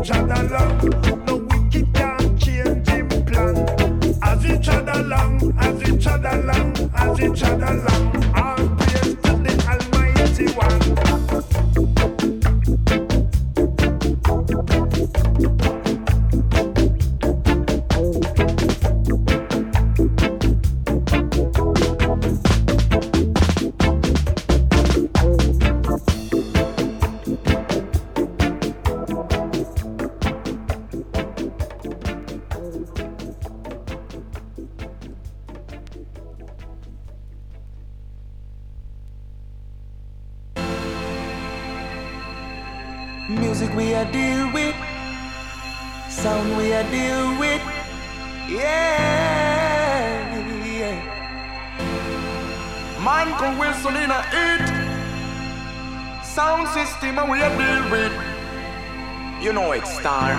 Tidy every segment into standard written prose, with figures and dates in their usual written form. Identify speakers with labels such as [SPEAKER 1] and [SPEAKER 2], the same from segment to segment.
[SPEAKER 1] trod along, no wicked can't change him plan. As he trod along, as he trod along, as he trod along, all praise to the Almighty One.
[SPEAKER 2] Music we a deal with, sound we a deal with, yeah, yeah. Man come whistle in a hit, sound system we a deal with. You know it's Star.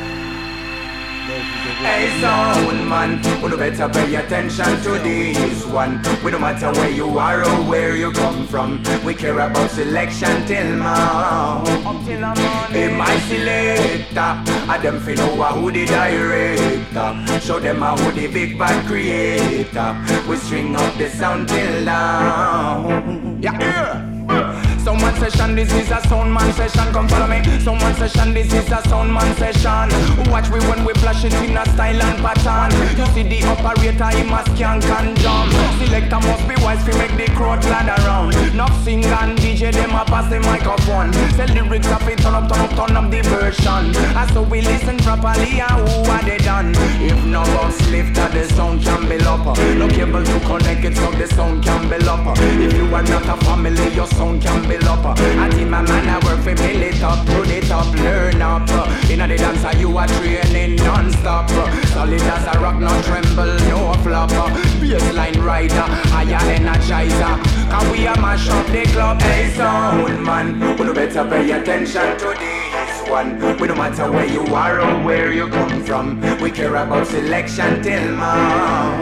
[SPEAKER 2] Hey sound man, you better pay attention to this one. We don't matter where you are or where you come from. We care about selection till now. Hey my selector, I them fi know who the director. Show them who the big bad creator. We string up the sound till now. Yeah. Someone session, this is a sound man session, come follow me. Someone session, this is a sound man session. Watch we when we flash it in a style and pattern. You see the operator, he must skank and jump. Selector must be wise to make the crowd glad around. Not sing and DJ, them a pass the microphone. Say lyrics up, it turn up the version. And so we listen properly and who are they done? If no bus lifter, the sound can be up. No cable to connect it so the sound can be up. If you are not a family, your sound can be up. I think my man I work for build it up, put it up, learn up. In the dancer you are training non-stop. Solid as a rock, no tremble, no flop. Baseline rider, higher energizer. Cause we a mash up the club. Hey sound man, you better pay attention to this one. We no matter where you are or where you come from. We care about selection till now.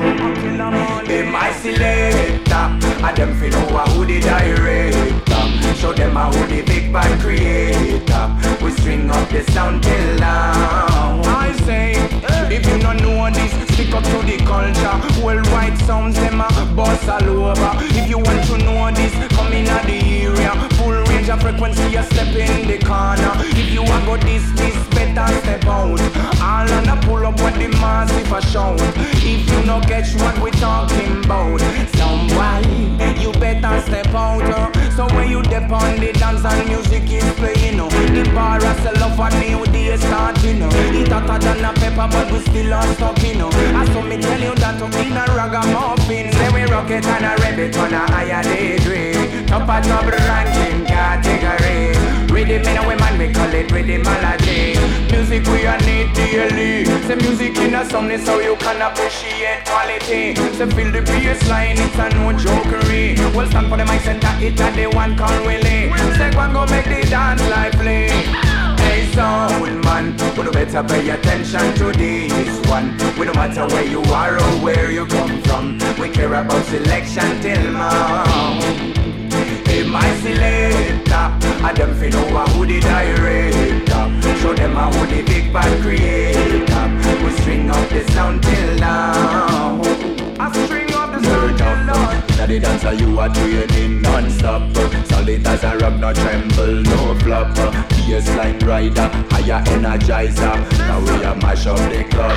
[SPEAKER 2] Hey my selector, I them fi know who the director. Show them who the big bad creator. We string up the sound till now. I say, if you don't know this, stick up to the culture. Worldwide sounds them a boss all over. If you want to know this, come in at the area. Full range of frequency, a step in the corner. If you want go this, better step out. All on a pull up with the massive a shout. If you no catch what we talking about, somebody, you better step out. So when you dip on the dance and music is playing, the bar a sell off a new day starting. It hotter than a pepper but we still are stuck in. I saw me tell you that in a ragamuffin. Say we rock it and a rabbit on a higher daydream. Top a top ranking category. Rhythm in a woman we call it rhythmology. Music we a need daily. Say music in a song is how you can appreciate quality. Say feel the bass line, it's a no jokery. We'll stand for the mic center, it a the one call Willie. Say one go make the dance lively. Hey sound man, you better pay attention to this one. We no matter where you are or where you come from. We care about selection till now. Hey my selector, I them fi know who the director. Show them who the big bad creator. We string up the sound till now. I string up the sound till now. Now the dancer you are training non-stop. Solid as a rock, no tremble, no flop. Baseline rider, higher energizer. Now we a mash up the club.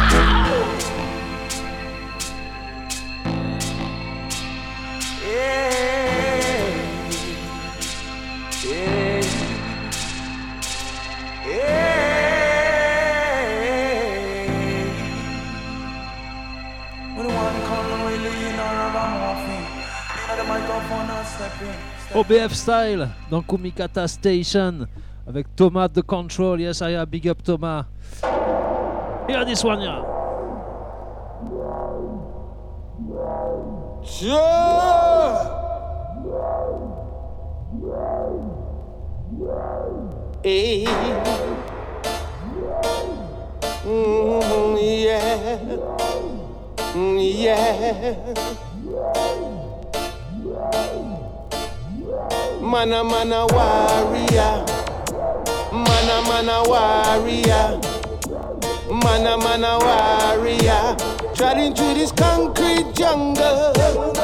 [SPEAKER 3] OBF Style dans Kumikata Station avec Thomas The Control. Yes, I have big up Thomas. Hear this one, yeah.
[SPEAKER 4] Hey. Yeah. Yeah. Mana warrior, mana warrior. Man a warrior. Trotting through this concrete jungle.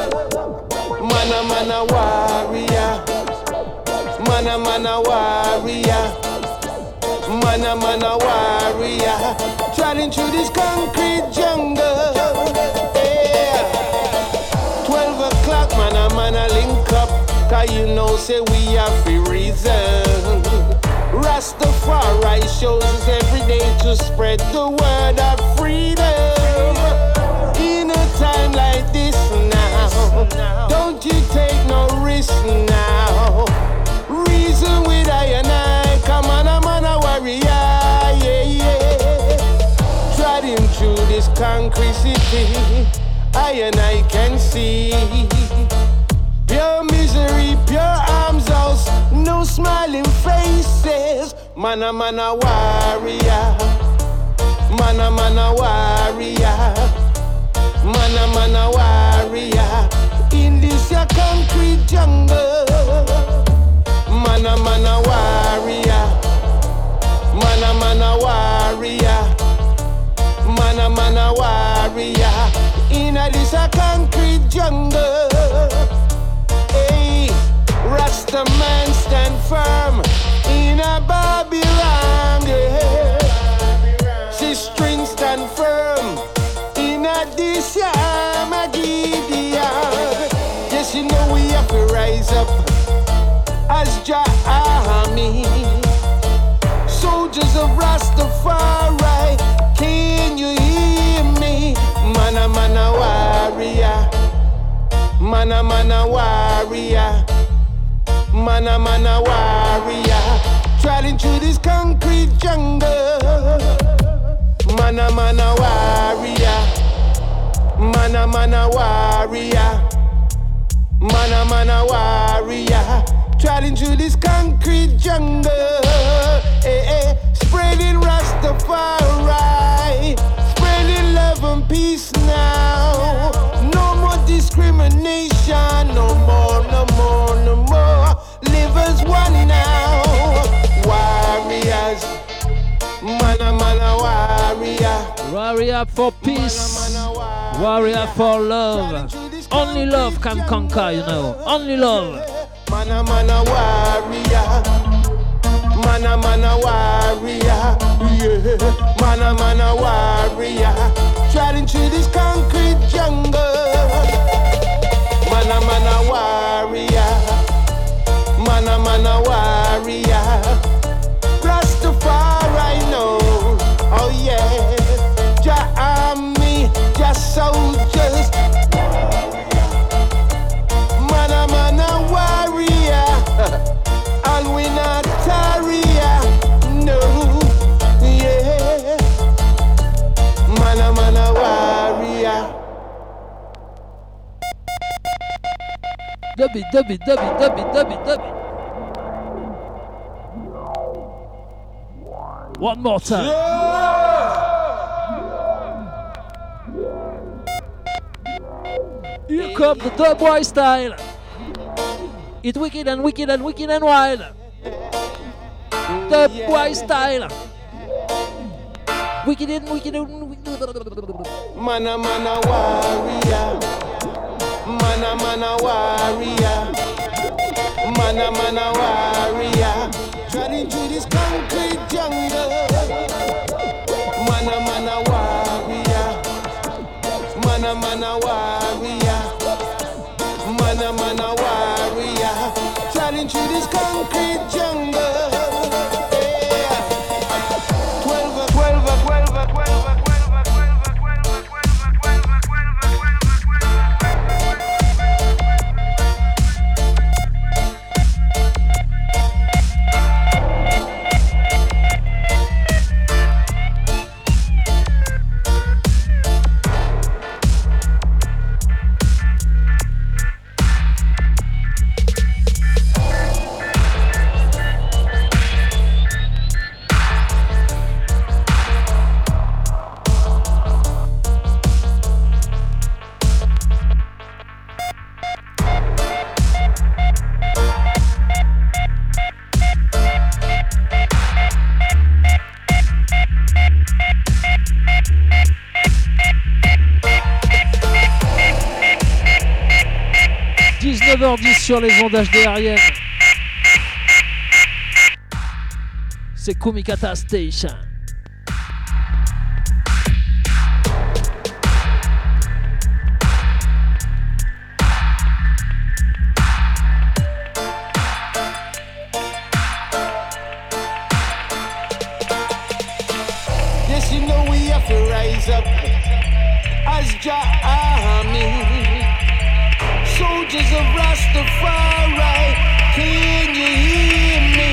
[SPEAKER 4] Man a warrior. Man a warrior. Man a warrior. Trotting through this concrete jungle. Yeah. 12 o'clock, man a link up. Cause you know, say we have free reason. Rastafari shows us every day to spread the word of freedom. In a time like this now, don't you take no risk now. Reason with I and I, come on, I'm on a warrior, yeah, yeah. Trotting through this concrete city, I and I can see pure misery, pure arms house, no smiling faces. Man a warrior. Man a warrior. Man a warrior. In this your concrete jungle. Man a warrior. Man a warrior. Man a warrior. In this your concrete jungle. Hey, Rasta man stand firm in a Babylon, yeah. She string stand firm in a this Gideon. Yes, you know we have to rise up as Jah army. Soldiers of Rastafari, can you hear me? Man a warrior. Man a warrior. Man a warrior. Trotting through this concrete jungle. Man a warrior. Man a warrior. Man a warrior. Trotting through this concrete jungle. Spreading Rastafari. Spreading love and peace now. No more discrimination. No more, no more, no more. Live as one now. Warriors. Man a warrior.
[SPEAKER 3] Warrior for peace. Warrior for love. Only love can conquer, you know. Only love.
[SPEAKER 4] Man a warrior. Man a warrior. Yeah. Man a warrior. Trotting through this concrete jungle. Man a warrior. Man a warrior. Rastafari know. Oh yeah. Jah army, Jah soldiers. Man a warrior. And we not tarrier. No. Yeah. Man a warrior.
[SPEAKER 3] Dubby. One more time. Here come the dubboy style. It's wicked and wicked and wicked and wild. Dubboy style. Wicked and wicked and wicked.
[SPEAKER 4] Man a warrior. Man a warrior. Man a warrior. Trotting through this concrete jungle. Man a warrior. Man a warrior. Man a warrior. Trotting through this concrete jungle. Yeah. 12.
[SPEAKER 3] sur les ondes HDRiennes. C'est Kumikata Station.
[SPEAKER 4] Yes, you know we have to rise up as Jah Army, soldiers of Rastafari. Can you hear me?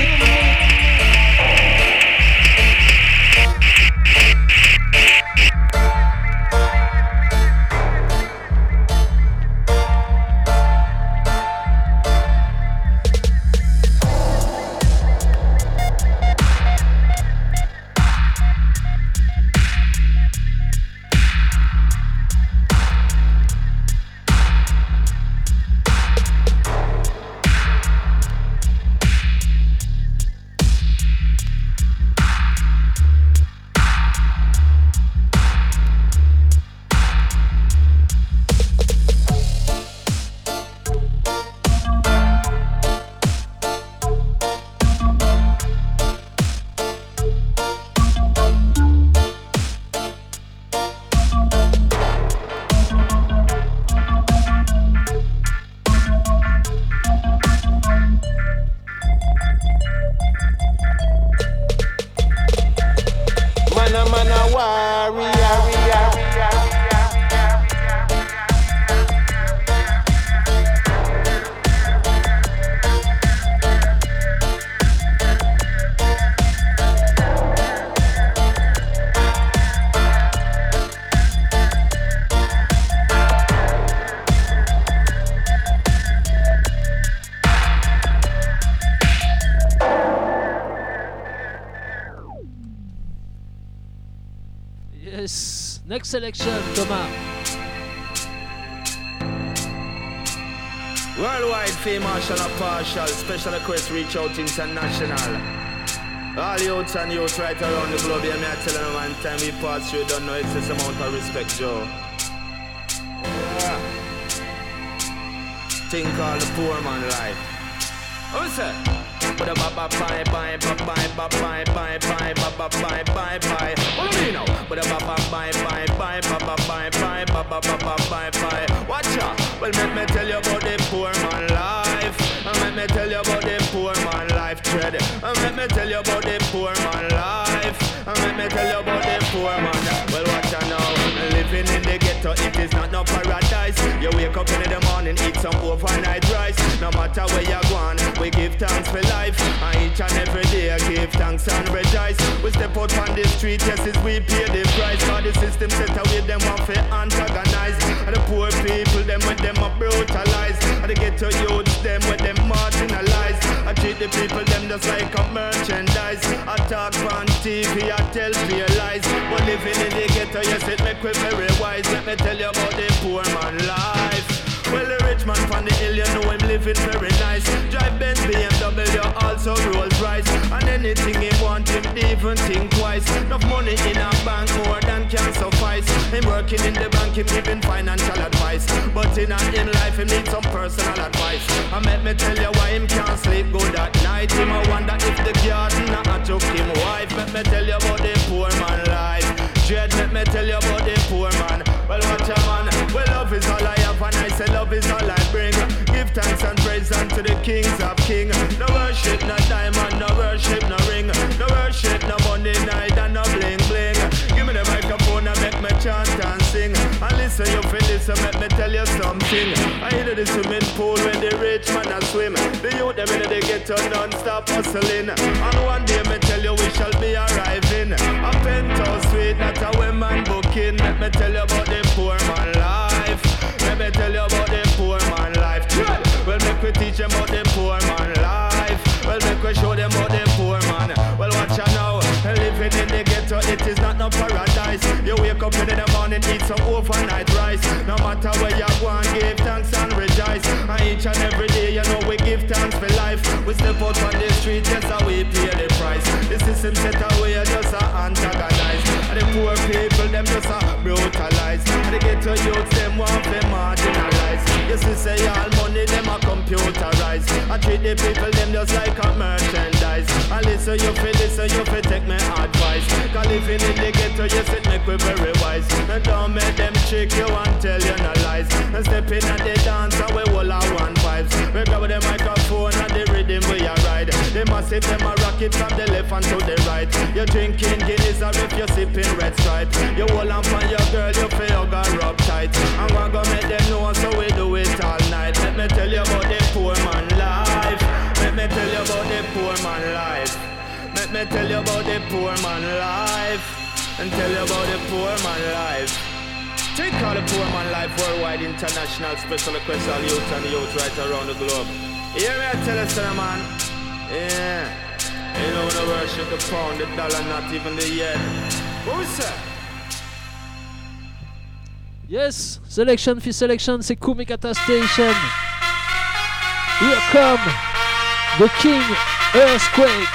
[SPEAKER 3] Next selection, Thomas.
[SPEAKER 5] Worldwide fame marshal and partial, special request reach out international. All youths and youths right around the globe, yeah, me I tell them one time we pass through, don't know excess amount of respect, Joe. Yeah. Think all the poor man life. What's that? But a bye bye bye bye bye bye bye bye bye bye bye bye bye. What do you mean now? But a bye bye bye bye bye bye bye bye bye bye bye bye. Watch out! Well, let me tell you about the poor man life. Let me tell you about the poor man life dread. Let me tell you about the poor man life. Let me tell you about the poor man. Well, watch out now. Living in the ghetto, it is not no paradise. You wake up in the morning, eat some overnight rice. No matter where you go on, we give thanks for life. And each and every day I give thanks and rejoice. We step out on the street, yes, it's we pay the price. For the system set away, them want to antagonize. And the poor people, them when them are brutalized. And the ghetto youths, them when them marginalized. I treat the people, them just like a merchandise. I talk on TV, I tell real lies. But living in the ghetto, yes, it make me very wise. Let me tell you about the poor man life. Well, the rich man from the hill, you know him living very nice. Drive Benz, BMW, also Rolls Royce. And anything he want, him even think twice. Enough money in a bank, more than can suffice. Him working in the bank, him giving financial advice. But in life, him need some personal advice. And let me tell you why him can't sleep good at night. Him a wonder if the garden a took him wife. Let me tell you about the poor man life. Dread, let me tell you about the poor man. Well, watch a man, well, love is all I have, and I say love is all I bring. Give thanks and praise unto the kings of kings. No worship, no diamond, no worship, no ring. No worship, no money, neither no bling bling. Give me the microphone and make me chant and sing. And listen, you feel listen, let me tell you something. I hear the swimming pool when the rich man a swim. The youth them in the ghetto non-stop hustling. And one day me tell you we shall be arriving. A penthouse suite, not a woman booking. Let me tell you about the poor man life. Let me tell you about the poor man life. Well, make we teach them about the poor man life. Well, make we show them about the poor man. Well, watch out now. Living in the ghetto, it is not no paradise. You wake up in the morning, eat some overnight rice. No matter where you go and give thanks and rejoice. And each and every day, you know we give thanks for life. We step out on the street, just how we pay the price. The system set away, just antagonize. And the poor people, them just brutalize. And the ghetto youths, them want to marginalize. Yes, we say all money, them a come computerized. I treat the people them just like a merchandise. And listen, you feel take my advice. Cause living in the ghetto, yes, it make we very wise. And don't make them trick you and tell you no lies. And step in at the dance and we all are one vibes. We grab the microphone and the rhythm we are ride. They must hit them a rocket from the left and to the right. You're drinking Guinness or if you're sipping Red Stripe. You hold on for your girl, you feel you got rub tight. And we're gonna make them know so we do it all night. Let me tell you about the poor man life. Let me tell you about the poor man life. Let me tell you about the poor man life. And tell you about the poor man life. Take all the poor man life worldwide, international, special request all youth and the youth right around the globe. Hear me, I tell you, sir, man. Yeah. You know the worship the pound, the dollar, not even the yen. Who's that?
[SPEAKER 3] Yes, selection for selection, c'est Kumikata Station. Here come the King Earthquake.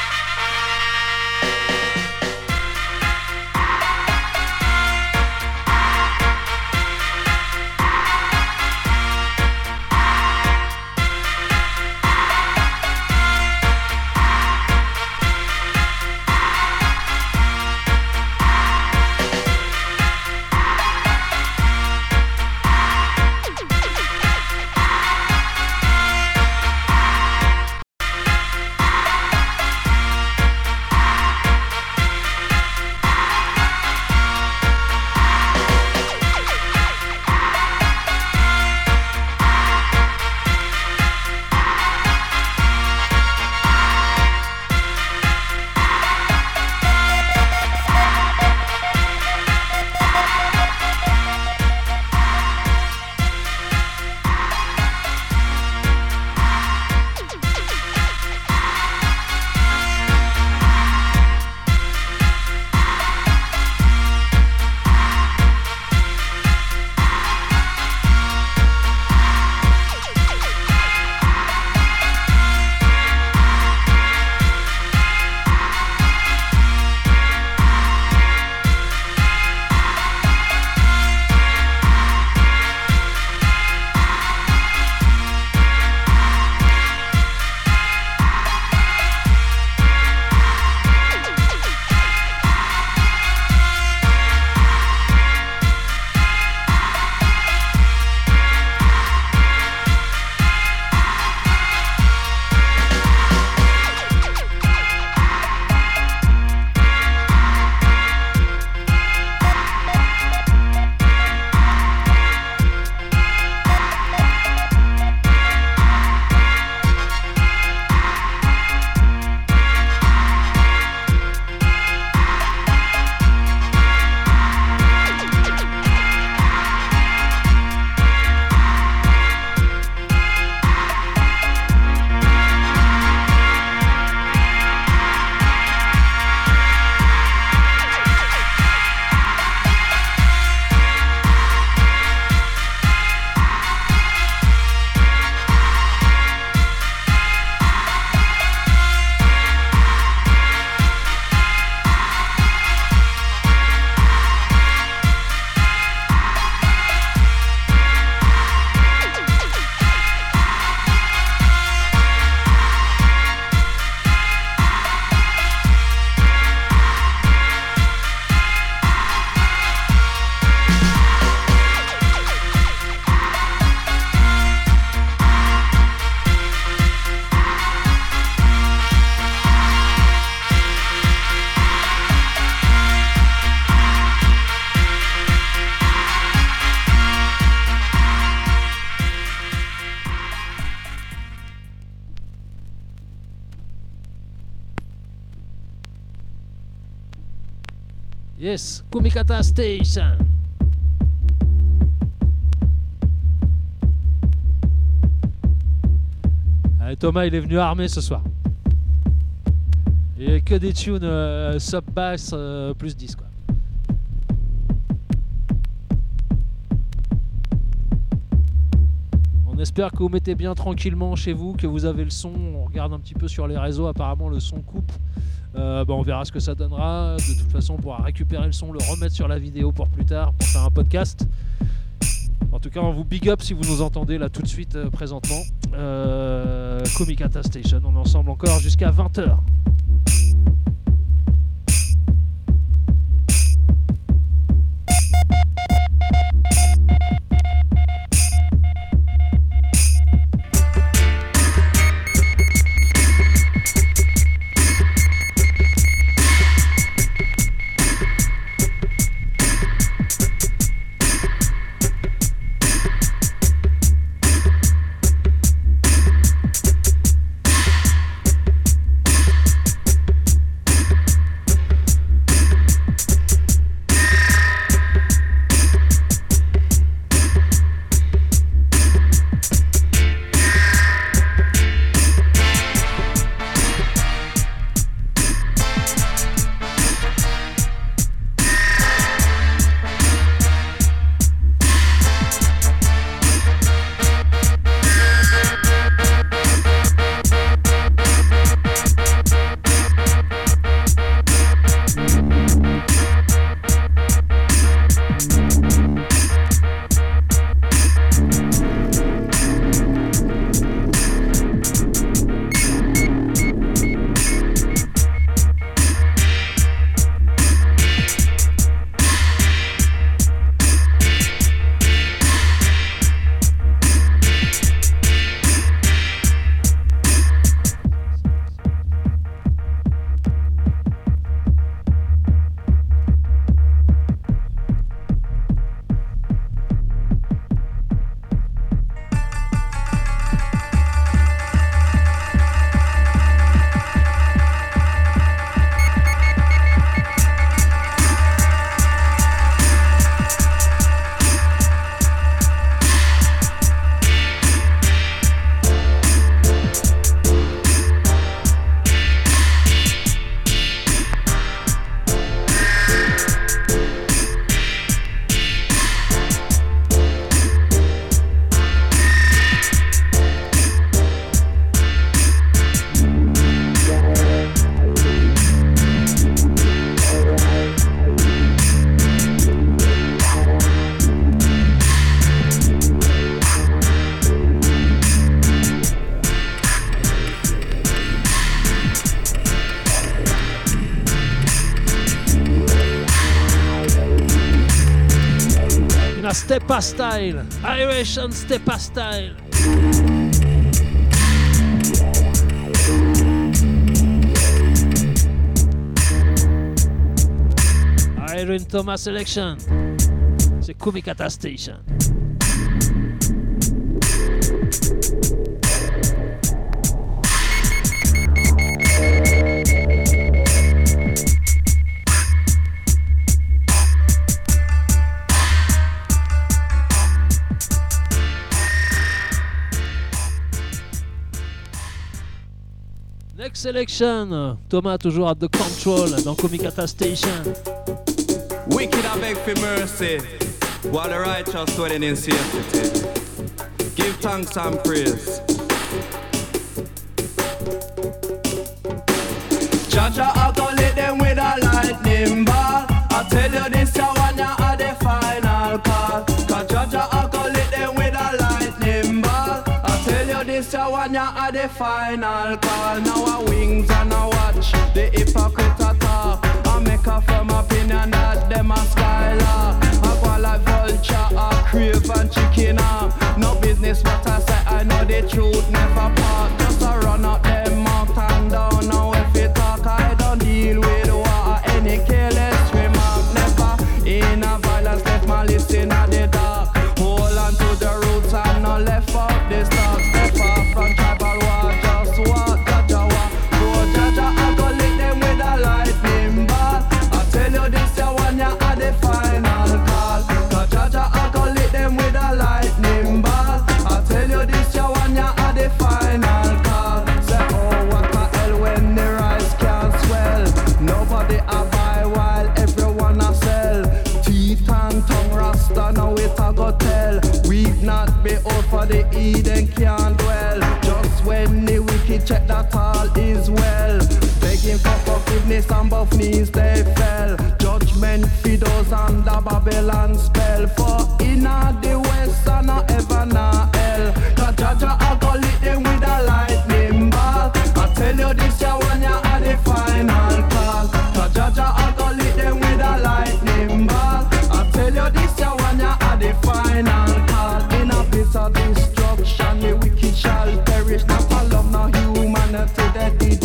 [SPEAKER 3] Yes, Kumikata Station. Allez, Thomas, il est venu armé ce soir. Il n'y a que des tunes sub-bass plus 10 quoi. On espère que vous mettez bien tranquillement chez vous, que vous avez le son. On regarde un petit peu sur les réseaux, apparemment le son coupe. On verra ce que ça donnera. De toute façon, on pourra récupérer le son, le remettre sur la vidéo pour plus tard, pour faire un podcast. En tout cas, on vous big up si vous nous entendez là tout de suite présentement. Komikata Station. On est ensemble encore jusqu'à 20h. Steppa style, Irish and Steppa style. Iron Thomas selection. C'est Komikata Station. Next selection, Thomas toujours at the control dans Komikata Station.
[SPEAKER 6] Wicked I beg for mercy, while the righteous dwelling in safety. Give thanks and praise. Jaja, I go lit them with a lightning ball. I tell you this, I want you at the final call. Cause Jaja, I go lit them with a lightning ball. I tell you this, I want you at the final call. Now I wings and I watch the hypocrite talk. I make a firm opinion that them a skylark. I go like vulture, I crave and chicken arm. No business what I say, I know the truth never part. Just a run out them mouth and down. Now if you talk, I don't deal with water. Any careless remark, never in a violence, left my list in the dark. Hold on to the roots and not left out the stock. Step off from tribal war, just walk, Jaja walk. Go Jaja, I go lick them with a lightning ball. I tell you this, I want you at the final call. Cause Jaja, I go lick them with a lightning ball. I tell you this, I want you at the final call. Say, oh, what the hell when the rice can't swell. Nobody a buy while everyone a sell. Teeth and tongue rasta, now it a go tell. We've not be out for the Eden can't dwell. Just when the wicked check that all is well. Begging for forgiveness on both knees they fell. Judgment for those under Babylon spell. For inna the west and not ever na hell. Cause Jaja a go lit them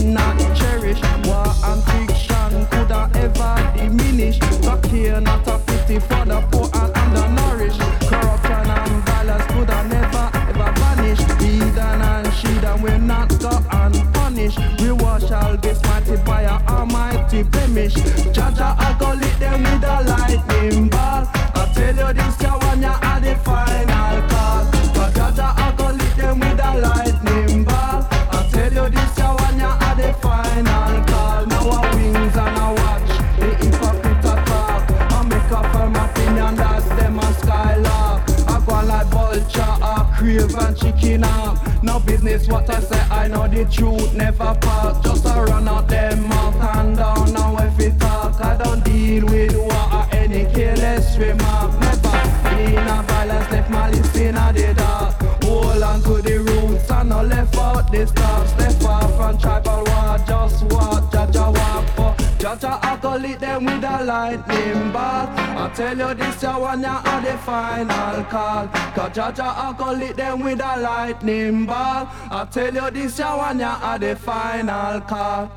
[SPEAKER 6] not cherish. War and fiction coulda ever diminish. But here not a pity for the poor and undernourished. Corruption and violence coulda never ever vanish. Heathen and sheathen will not go unpunished. Reward shall be smited by a almighty blemish. Jaja I go lit them with a lightning ball. I tell you this ya when you are the final call. But Jaja I go lit them with a lightning ball. I tell you this ya when you are the final call. Now a wings and a watch the hypocrite talk. I make a firm opinion that's them a skylark. I go like vulture, a crave and chicken arm. No business what I say, I know the truth never pass. Just a run out them mouth and down now if it talk. I don't deal with war or any careless remark. Never been a violence, left malice in the dark. Hold on to the roots and no left out the stars. Step far from tribal war, just walk, Jaja walk for. Jaja I go lit them with a lightning ball. I tell you this ya when you are the final call. Cause Jaja I go lit them with a lightning ball. I tell you this ya when you are the final call.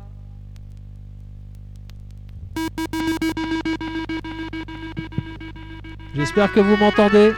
[SPEAKER 3] J'espère que vous m'entendez.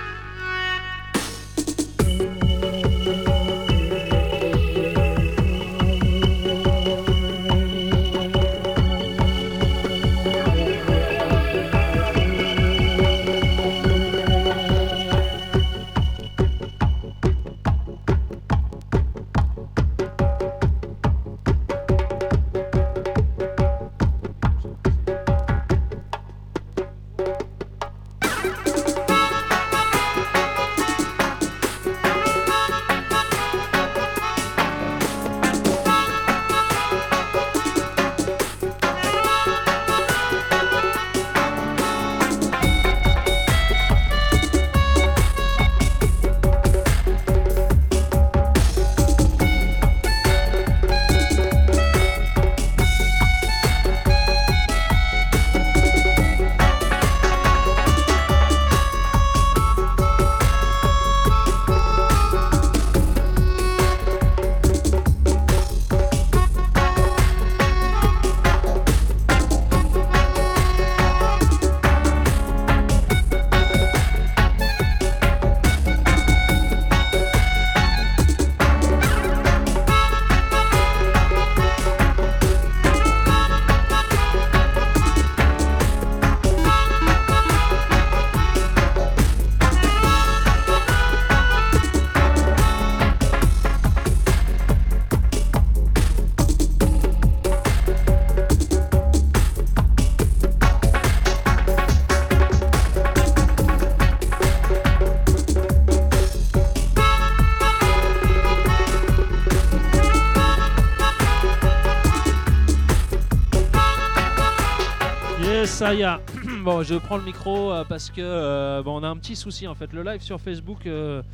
[SPEAKER 3] Ça y est. Bon, je prends le micro parce que on a un petit souci en fait. Le live sur Facebook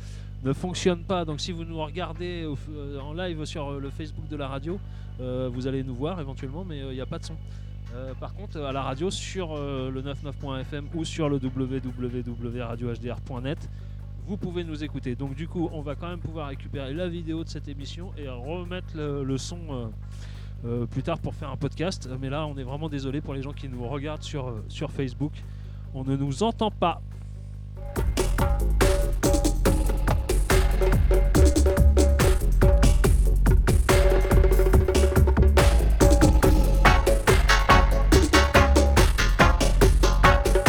[SPEAKER 3] ne fonctionne pas. Donc si vous nous regardez en live sur le Facebook de la radio, vous allez nous voir éventuellement, mais il n'y a pas de son. Par contre, à la radio sur le 99.fm ou sur le www.radiohdr.net, vous pouvez nous écouter. Donc du coup, on va quand même pouvoir récupérer la vidéo de cette émission et remettre le son plus tard pour faire un podcast. Mais là, on est vraiment désolé pour les gens qui nous regardent sur Facebook. On ne nous entend pas.